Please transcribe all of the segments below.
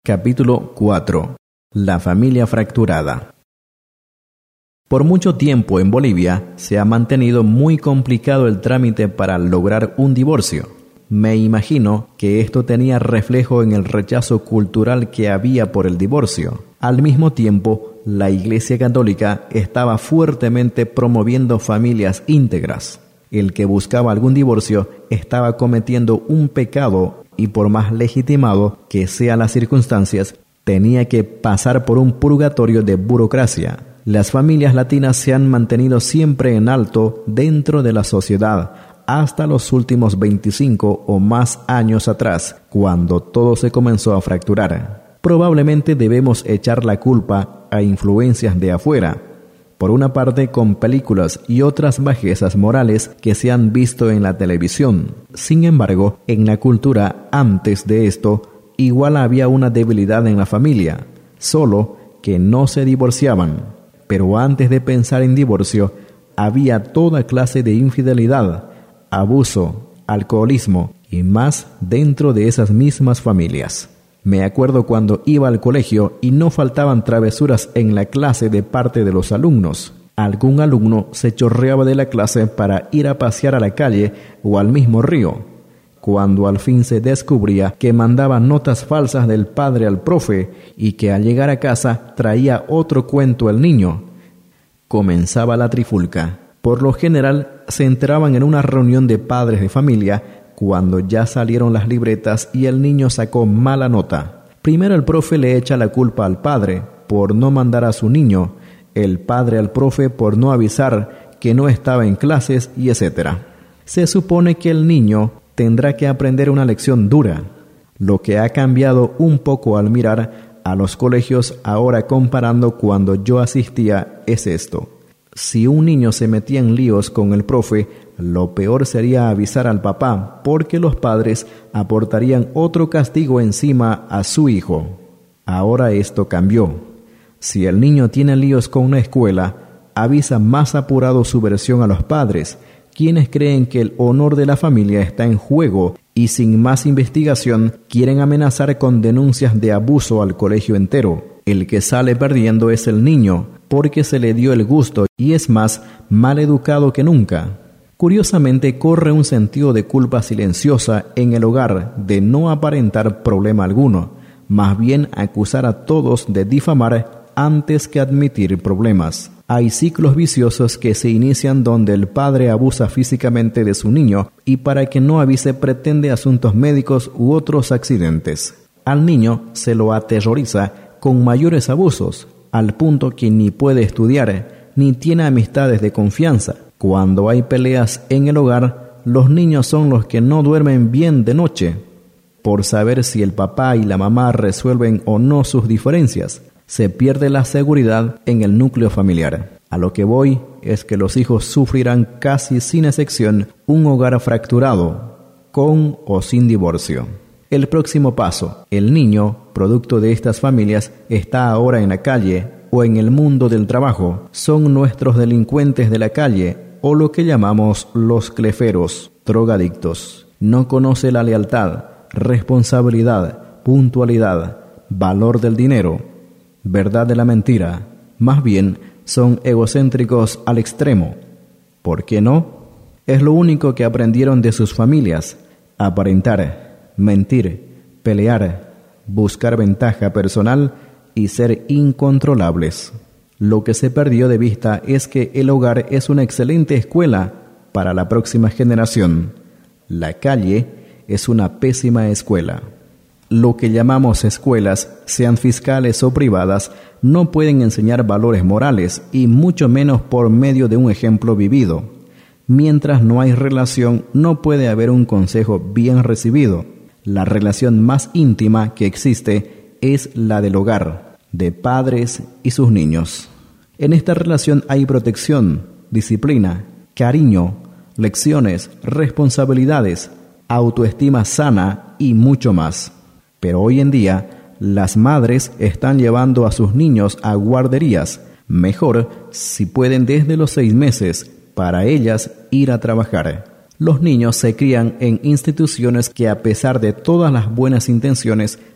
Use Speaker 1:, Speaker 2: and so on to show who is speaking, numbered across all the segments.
Speaker 1: Capítulo 4. La familia fracturada. Por mucho tiempo en Bolivia se ha mantenido muy complicado el trámite para lograr un divorcio. Me imagino que esto tenía reflejo en el rechazo cultural que había por el divorcio. Al mismo tiempo, la Iglesia Católica estaba fuertemente promoviendo familias íntegras. El que buscaba algún divorcio estaba cometiendo un pecado y por más legitimado que sean las circunstancias, tenía que pasar por un purgatorio de burocracia. Las familias latinas se han mantenido siempre en alto dentro de la sociedad hasta los últimos 25 o más años atrás, cuando todo se comenzó a fracturar. Probablemente debemos echar la culpa a influencias de afuera. Por una parte, con películas y otras bajezas morales que se han visto en la televisión. Sin embargo, en la cultura antes de esto, igual había una debilidad en la familia, solo que no se divorciaban. Pero antes de pensar en divorcio, había toda clase de infidelidad, abuso, alcoholismo y más dentro de esas mismas familias. Me acuerdo cuando iba al colegio y no faltaban travesuras en la clase de parte de los alumnos. Algún alumno se chorreaba de la clase para ir a pasear a la calle o al mismo río. Cuando al fin se descubría que mandaba notas falsas del padre al profe y que al llegar a casa traía otro cuento el niño, comenzaba la trifulca. Por lo general se enteraban en una reunión de padres de familia cuando ya salieron las libretas y el niño sacó mala nota. Primero el profe le echa la culpa al padre por no mandar a su niño, el padre al profe por no avisar que no estaba en clases y etc. Se supone que el niño tendrá que aprender una lección dura. Lo que ha cambiado un poco al mirar a los colegios ahora comparando cuando yo asistía es esto. Si un niño se metía en líos con el profe, lo peor sería avisar al papá, porque los padres aportarían otro castigo encima a su hijo. Ahora esto cambió. Si el niño tiene líos con una escuela, avisa más apurado su versión a los padres, quienes creen que el honor de la familia está en juego y sin más investigación quieren amenazar con denuncias de abuso al colegio entero. El que sale perdiendo es el niño, porque se le dio el gusto y es más mal educado que nunca. Curiosamente, corre un sentido de culpa silenciosa en el hogar de no aparentar problema alguno, más bien acusar a todos de difamar antes que admitir problemas. Hay ciclos viciosos que se inician donde el padre abusa físicamente de su niño y para que no avise pretende asuntos médicos u otros accidentes. Al niño se lo aterroriza con mayores abusos, al punto que ni puede estudiar, ni tiene amistades de confianza. Cuando hay peleas en el hogar, los niños son los que no duermen bien de noche, por saber si el papá y la mamá resuelven o no sus diferencias. Se pierde la seguridad en el núcleo familiar. A lo que voy es que los hijos sufrirán casi sin excepción un hogar fracturado, con o sin divorcio. El próximo paso, el niño, producto de estas familias, está ahora en la calle o en el mundo del trabajo. Son nuestros delincuentes de la calle o lo que llamamos los cleferos, drogadictos. No conoce la lealtad, responsabilidad, puntualidad, valor del dinero, verdad de la mentira. Más bien, son egocéntricos al extremo. ¿Por qué no? Es lo único que aprendieron de sus familias: aparentar, mentir, pelear, buscar ventaja personal y ser incontrolables. Lo que se perdió de vista es que el hogar es una excelente escuela para la próxima generación. La calle es una pésima escuela. Lo que llamamos escuelas, sean fiscales o privadas, no pueden enseñar valores morales y mucho menos por medio de un ejemplo vivido. Mientras no hay relación, no puede haber un consejo bien recibido. La relación más íntima que existe es la del hogar, de padres y sus niños. En esta relación hay protección, disciplina, cariño, lecciones, responsabilidades, autoestima sana y mucho más. Pero hoy en día, las madres están llevando a sus niños a guarderías, mejor si pueden desde los 6 meses, para ellas ir a trabajar. Los niños se crían en instituciones que, a pesar de todas las buenas intenciones,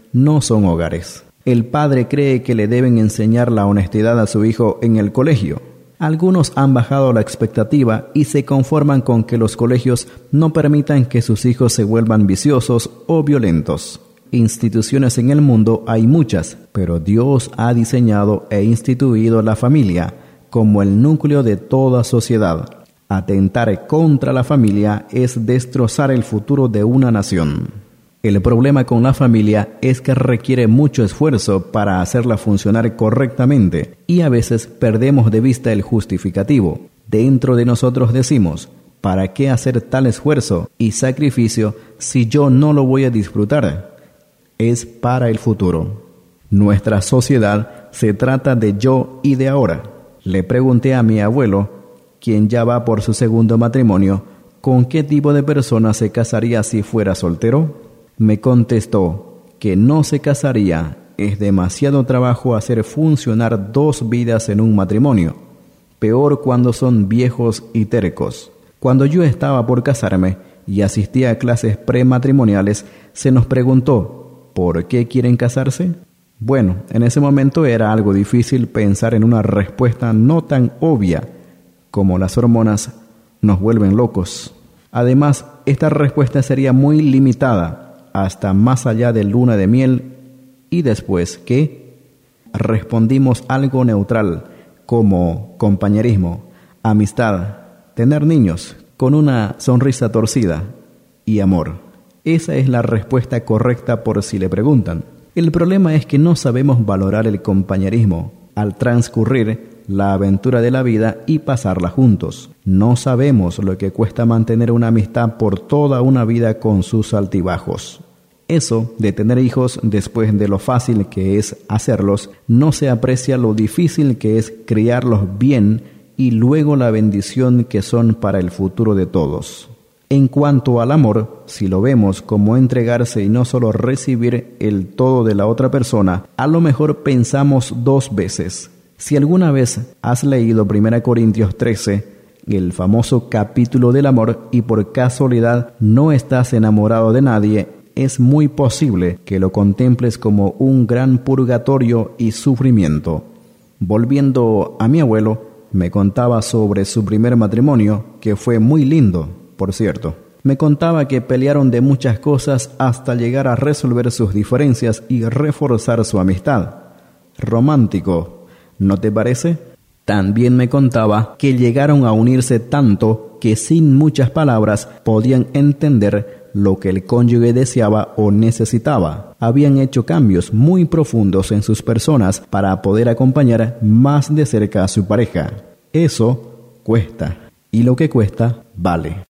Speaker 1: no son hogares. El padre cree que le deben enseñar la honestidad a su hijo en el colegio. Algunos han bajado la expectativa y se conforman con que los colegios no permitan que sus hijos se vuelvan viciosos o violentos. Instituciones en el mundo hay muchas, pero Dios ha diseñado e instituido la familia como el núcleo de toda sociedad. Atentar contra la familia es destrozar el futuro de una nación. El problema con la familia es que requiere mucho esfuerzo para hacerla funcionar correctamente y a veces perdemos de vista el justificativo. Dentro de nosotros decimos, ¿para qué hacer tal esfuerzo y sacrificio si yo no lo voy a disfrutar? Es para el futuro. Nuestra sociedad se trata de yo y de ahora. Le pregunté a mi abuelo, quien ya va por su segundo matrimonio, ¿con qué tipo de persona se casaría si fuera soltero? Me contestó que no se casaría, es demasiado trabajo hacer funcionar dos vidas en un matrimonio, peor cuando son viejos y tercos. Cuando yo estaba por casarme y asistía a clases prematrimoniales, se nos preguntó, ¿por qué quieren casarse? Bueno, en ese momento era algo difícil pensar en una respuesta no tan obvia como las hormonas nos vuelven locos. Además, esta respuesta sería muy limitada, hasta más allá de luna de miel, y después, ¿qué? Respondimos algo neutral, como compañerismo, amistad, tener niños, con una sonrisa torcida, y amor. Esa es la respuesta correcta por si le preguntan. El problema es que no sabemos valorar el compañerismo al transcurrir la aventura de la vida y pasarla juntos. No sabemos lo que cuesta mantener una amistad por toda una vida con sus altibajos. Eso de tener hijos después de lo fácil que es hacerlos, no se aprecia lo difícil que es criarlos bien y luego la bendición que son para el futuro de todos. En cuanto al amor, si lo vemos como entregarse y no solo recibir el todo de la otra persona, a lo mejor pensamos dos veces. Si alguna vez has leído 1 Corintios 13, el famoso capítulo del amor, y por casualidad no estás enamorado de nadie, es muy posible que lo contemples como un gran purgatorio y sufrimiento. Volviendo a mi abuelo, me contaba sobre su primer matrimonio, que fue muy lindo, por cierto. Me contaba que pelearon de muchas cosas hasta llegar a resolver sus diferencias y reforzar su amistad. Romántico, ¿no te parece? También me contaba que llegaron a unirse tanto que sin muchas palabras podían entender lo que el cónyuge deseaba o necesitaba. Habían hecho cambios muy profundos en sus personas para poder acompañar más de cerca a su pareja. Eso cuesta, y lo que cuesta, vale.